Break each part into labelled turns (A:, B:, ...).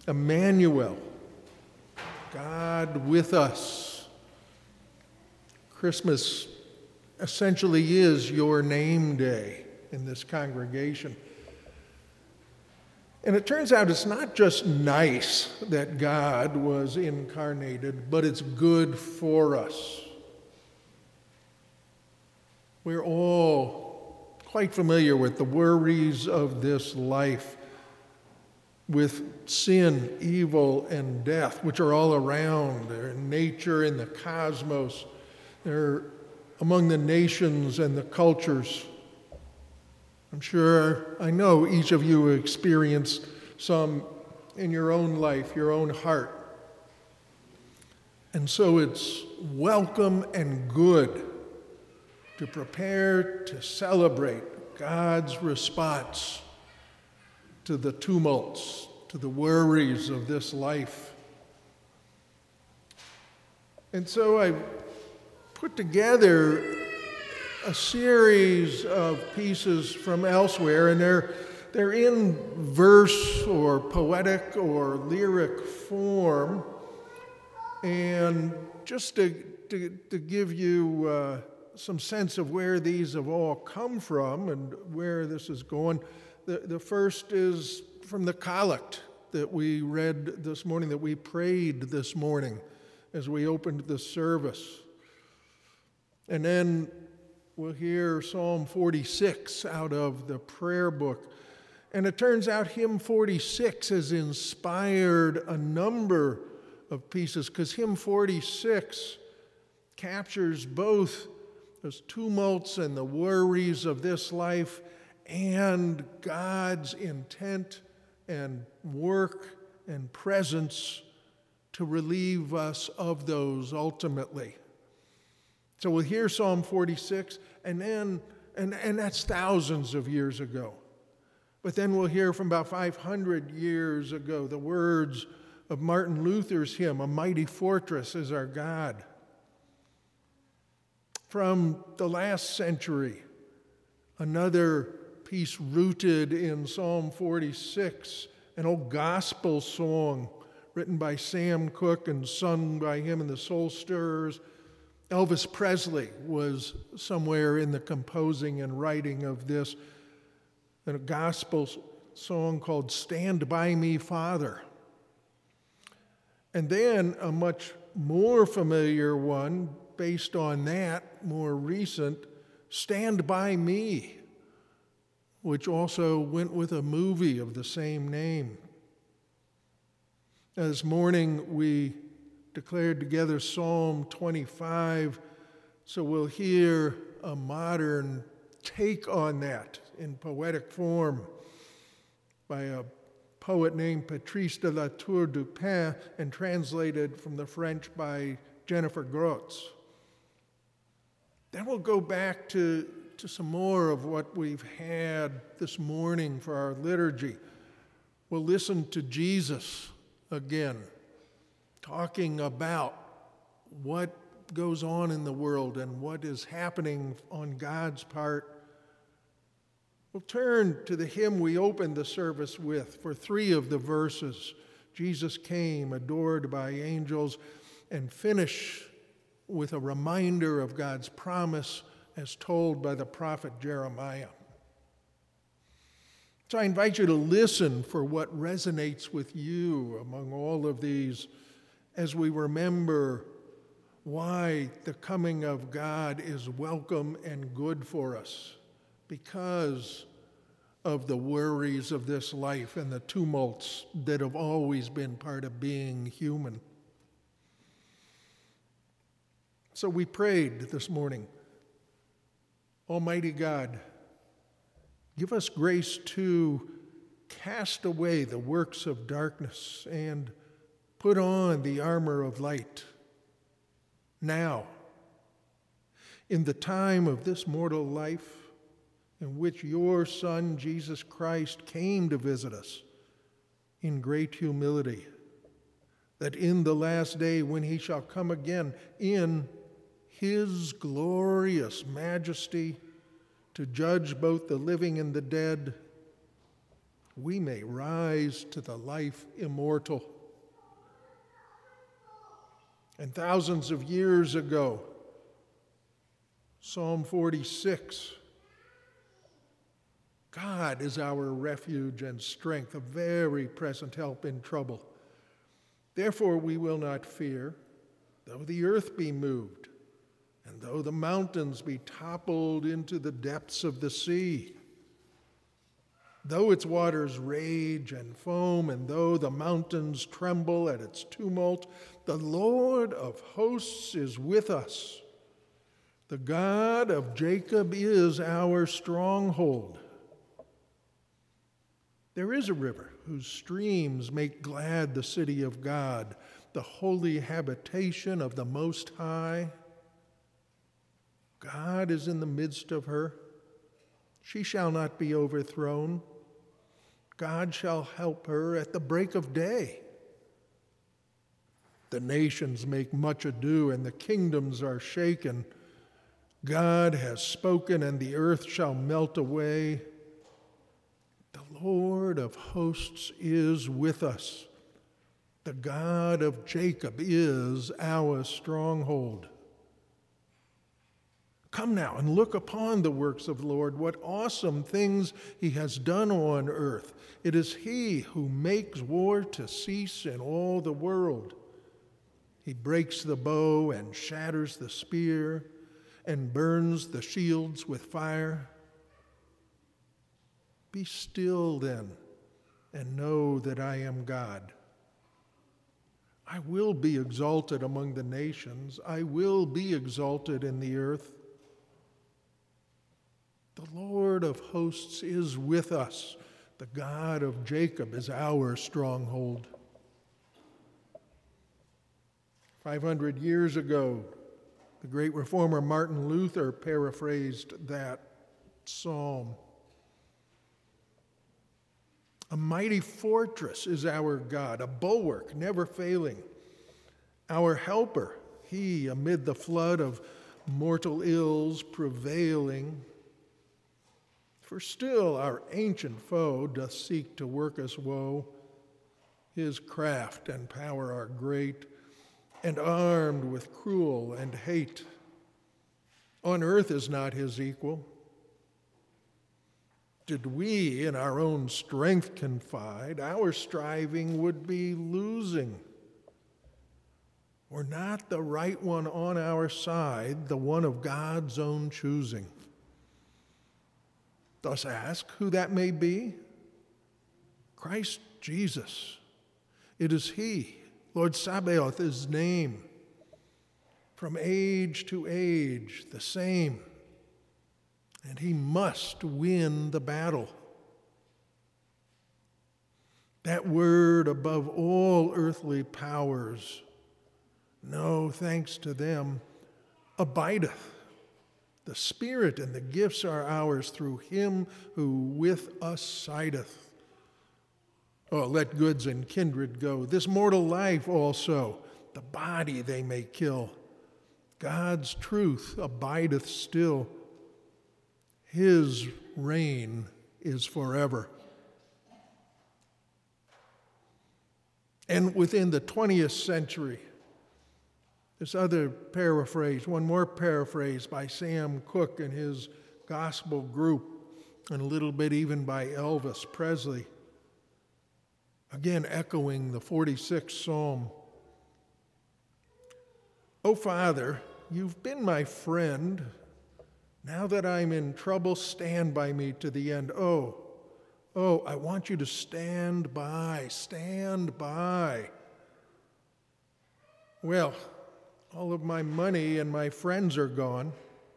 A: Emmanuel, God with us. Christmas essentially is your name day in this congregation. And it turns out it's not just nice that God was incarnated, but it's good for us. We're all quite familiar with the worries of this life, with sin, evil, and death, which are all around. They're in nature, in the cosmos. They're among the nations and the cultures. I know each of you experienced some in your own life, your own heart. And so it's welcome and good to prepare to celebrate God's response to the tumults, to the worries of this life. And so I put together a series of pieces from elsewhere, and they're in verse or poetic or lyric form. And just to give you some sense of where these have all come from and where this is going, the first is from the collect that we read this morning, that we prayed this morning as we opened the service. And then we'll hear Psalm 46 out of the prayer book. And it turns out hymn 46 has inspired a number of pieces, because hymn 46 captures both those tumults and the worries of this life and God's intent and work and presence to relieve us of those ultimately. So we'll hear Psalm 46, and that's thousands of years ago. But then we'll hear from about 500 years ago the words of Martin Luther's hymn, "A Mighty Fortress is Our God." From the last century, another piece rooted in Psalm 46, an old gospel song written by Sam Cooke and sung by him in the Soul Stirrers. Elvis Presley was somewhere in the composing and writing of this, a gospel song called "Stand By Me, Father." And then a much more familiar one, based on that, more recent, "Stand By Me," which also went with a movie of the same name. This morning we declared together Psalm 25, so we'll hear a modern take on that in poetic form by a poet named Patrice de la Tour du Pin and translated from the French by Jennifer Grotz. Then we'll go back to some more of what we've had this morning for our liturgy. We'll listen to Jesus again, talking about what goes on in the world and what is happening on God's part. We'll turn to the hymn we opened the service with for 3 of the verses, "Jesus Came, Adored by Angels," and finish with a reminder of God's promise as told by the prophet Jeremiah. So I invite you to listen for what resonates with you among all of these as we remember why the coming of God is welcome and good for us, because of the worries of this life and the tumults that have always been part of being human. So we prayed this morning, "Almighty God, give us grace to cast away the works of darkness and put on the armor of light. Now, in the time of this mortal life in which your Son, Jesus Christ, came to visit us in great humility, that in the last day when he shall come again in his glorious majesty to judge both the living and the dead, we may rise to the life immortal. And thousands of years ago, Psalm 46, God is our refuge and strength, a very present help in trouble. Therefore we will not fear, though the earth be moved, and though the mountains be toppled into the depths of the sea. Though its waters rage and foam, and though the mountains tremble at its tumult, the Lord of hosts is with us. The God of Jacob is our stronghold. There is a river whose streams make glad the city of God, the holy habitation of the Most High. God is in the midst of her. She shall not be overthrown. God shall help her at the break of day. The nations make much ado, and the kingdoms are shaken. God has spoken, and the earth shall melt away. The Lord of hosts is with us. The God of Jacob is our stronghold. Come now and look upon the works of the Lord, what awesome things he has done on earth. It is he who makes war to cease in all the world. He breaks the bow and shatters the spear and burns the shields with fire. Be still then and know that I am God. I will be exalted among the nations. I will be exalted in the earth. The Lord of hosts is with us. The God of Jacob is our stronghold. 500 years ago, the great reformer Martin Luther paraphrased that psalm. A mighty fortress is our God, a bulwark never failing. Our helper, he amid the flood of mortal ills prevailing. For still our ancient foe doth seek to work us woe. His craft and power are great, and armed with cruel and hate. On earth is not his equal. Did we in our own strength confide, our striving would be losing. Were not the right one on our side, the one of God's own choosing. Thus ask who that may be. Christ Jesus. It is he, Lord Sabaoth, his name. From age to age, the same. And he must win the battle. That word above all earthly powers, no thanks to them, abideth. The Spirit and the gifts are ours through him who with us sideth. Oh, let goods and kindred go. This mortal life also, the body they may kill. God's truth abideth still. His reign is forever. And within the 20th century, this other paraphrase, one more paraphrase by Sam Cooke and his gospel group, and a little bit even by Elvis Presley, again echoing the 46th Psalm. "O Father, you've been my friend. Now that I'm in trouble, stand by me to the end. Oh, I want you to stand by, stand by. Well, all of my money and my friends are gone.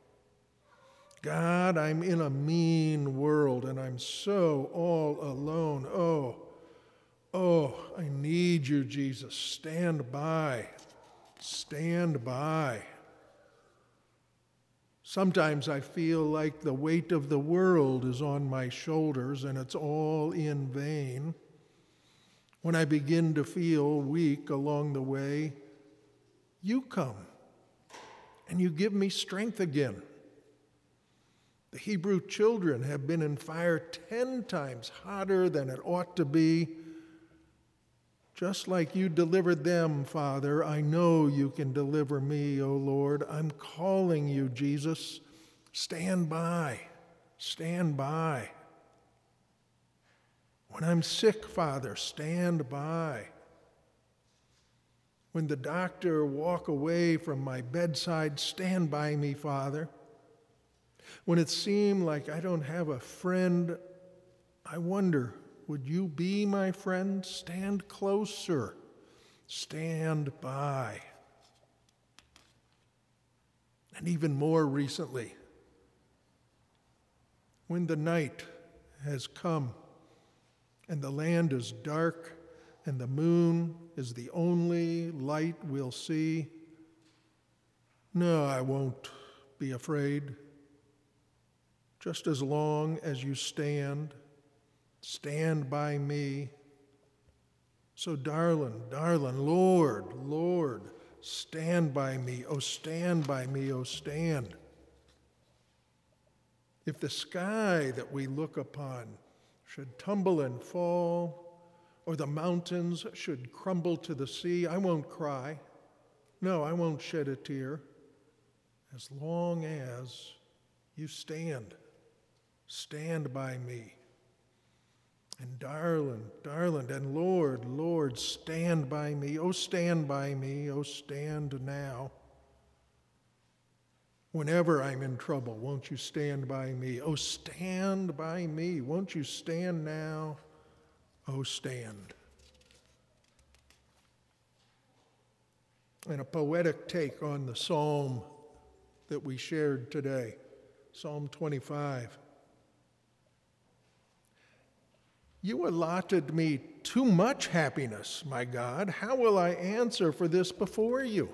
A: God, I'm in a mean world and I'm so all alone. Oh, I need you, Jesus. Stand by, stand by. Sometimes I feel like the weight of the world is on my shoulders and it's all in vain. When I begin to feel weak along the way, you come and you give me strength again. The Hebrew children have been in fire 10 times hotter than it ought to be. Just like you delivered them, Father, I know you can deliver me, O Lord. I'm calling you, Jesus. Stand by. Stand by. When I'm sick, Father, stand by. When the doctor walk away from my bedside, stand by me, Father. When it seemed like I don't have a friend, I wonder, would you be my friend? Stand closer. Stand by. And even more recently, when the night has come and the land is dark and the moon is the only light we'll see, no, I won't be afraid. Just as long as you stand by me. So darling, Lord, stand by me, oh stand by me, oh stand. If the sky that we look upon should tumble and fall, or the mountains should crumble to the sea, I won't cry. No, I won't shed a tear. As long as you stand by me. And darling, and Lord, stand by me. Oh, stand by me. Oh, stand now. Whenever I'm in trouble, won't you stand by me? Oh, stand by me. Won't you stand now? Oh, stand. And a poetic take on the psalm that we shared today, Psalm 25. You allotted me too much happiness, my God. How will I answer for this before you?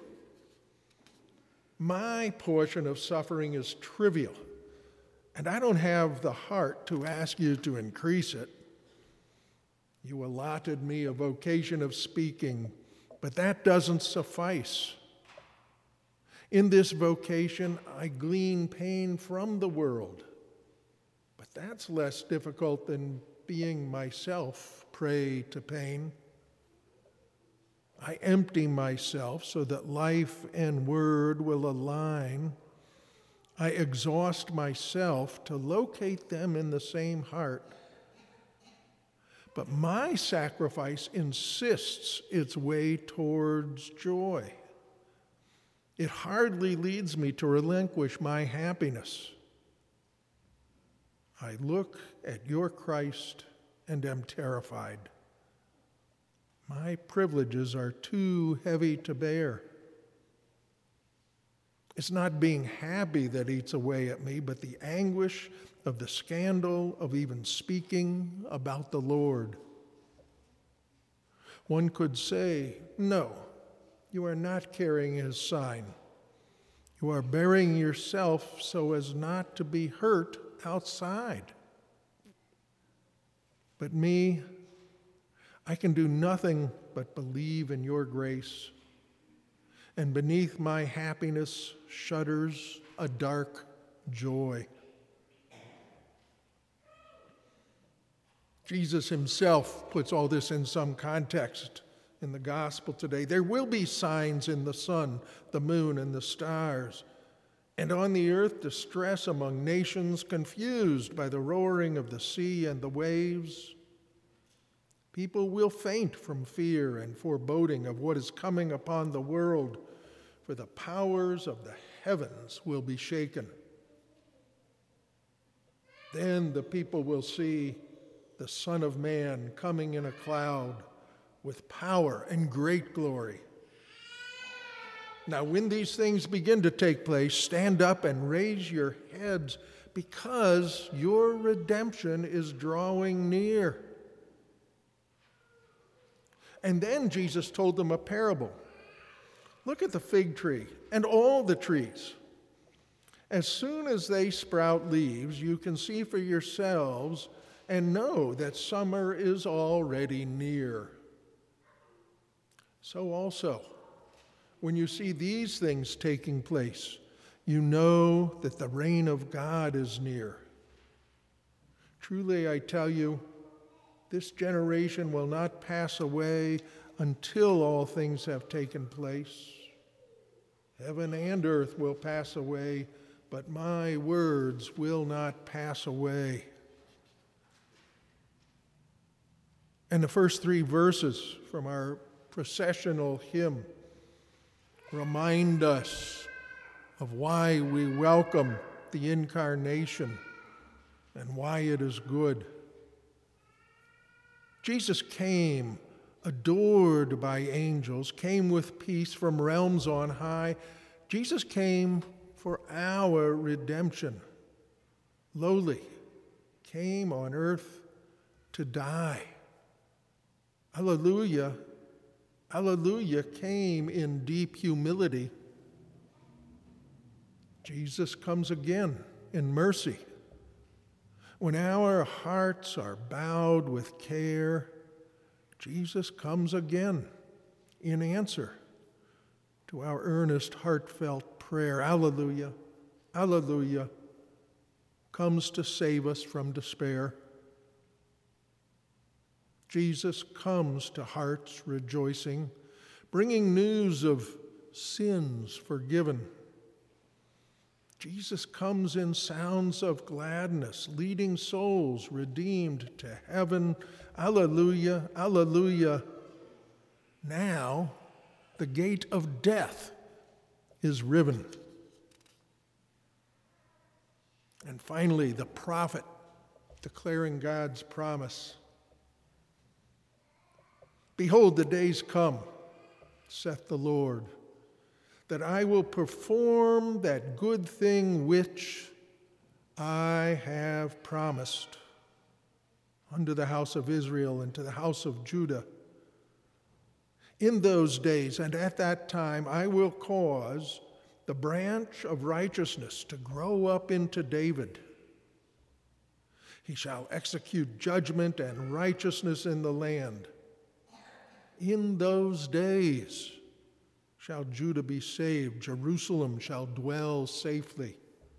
A: My portion of suffering is trivial, and I don't have the heart to ask you to increase it. You allotted me a vocation of speaking, but that doesn't suffice. In this vocation, I glean pain from the world, but that's less difficult than being myself prey to pain. I empty myself so that life and word will align. I exhaust myself to locate them in the same heart. But my sacrifice insists its way towards joy. It hardly leads me to relinquish my happiness. I look at your Christ and am terrified. My privileges are too heavy to bear. It's not being happy that eats away at me, but the anguish of the scandal of even speaking about the Lord. One could say, no, you are not carrying his sign. You are burying yourself so as not to be hurt outside. But me, I can do nothing but believe in your grace. And beneath my happiness shudders a dark joy. Jesus himself puts all this in some context in the gospel today. There will be signs in the sun, the moon, and the stars, and on the earth distress among nations, confused by the roaring of the sea and the waves. People will faint from fear and foreboding of what is coming upon the world, for the powers of the heavens will be shaken. Then the people will see the Son of Man coming in a cloud with power and great glory. Now, when these things begin to take place, stand up and raise your heads, because your redemption is drawing near. And then Jesus told them a parable. Look at the fig tree and all the trees. As soon as they sprout leaves, you can see for yourselves and know that summer is already near. So also, when you see these things taking place, You know that the reign of God is near. Truly, I tell you, this generation will not pass away until all things have taken place. Heaven and earth will pass away, but my words will not pass away. And the first three verses from our processional hymn remind us of why we welcome the incarnation and why it is good. Jesus came adored by angels, came with peace from realms on high. Jesus came for our redemption, lowly, came on earth to die. Alleluia, alleluia, came in deep humility. Jesus comes again in mercy. When our hearts are bowed with care, Jesus comes again in answer to our earnest, heartfelt prayer. Alleluia, alleluia, comes to save us from despair. Jesus comes to hearts rejoicing, bringing news of sins forgiven. Jesus comes in sounds of gladness, leading souls redeemed to heaven. Alleluia, alleluia. Now the gate of death is riven. And finally, the prophet declaring God's promise. Behold, the days come, saith the Lord, that I will perform that good thing which I have promised unto the house of Israel and to the house of Judah. In those days and at that time I will cause the branch of righteousness to grow up into David. He shall execute judgment and righteousness in the land. In those days shall Judah be saved, Jerusalem shall dwell safely.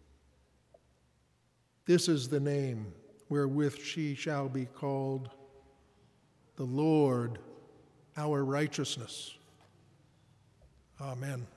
A: This is the name wherewith she shall be called, the Lord our righteousness. Amen.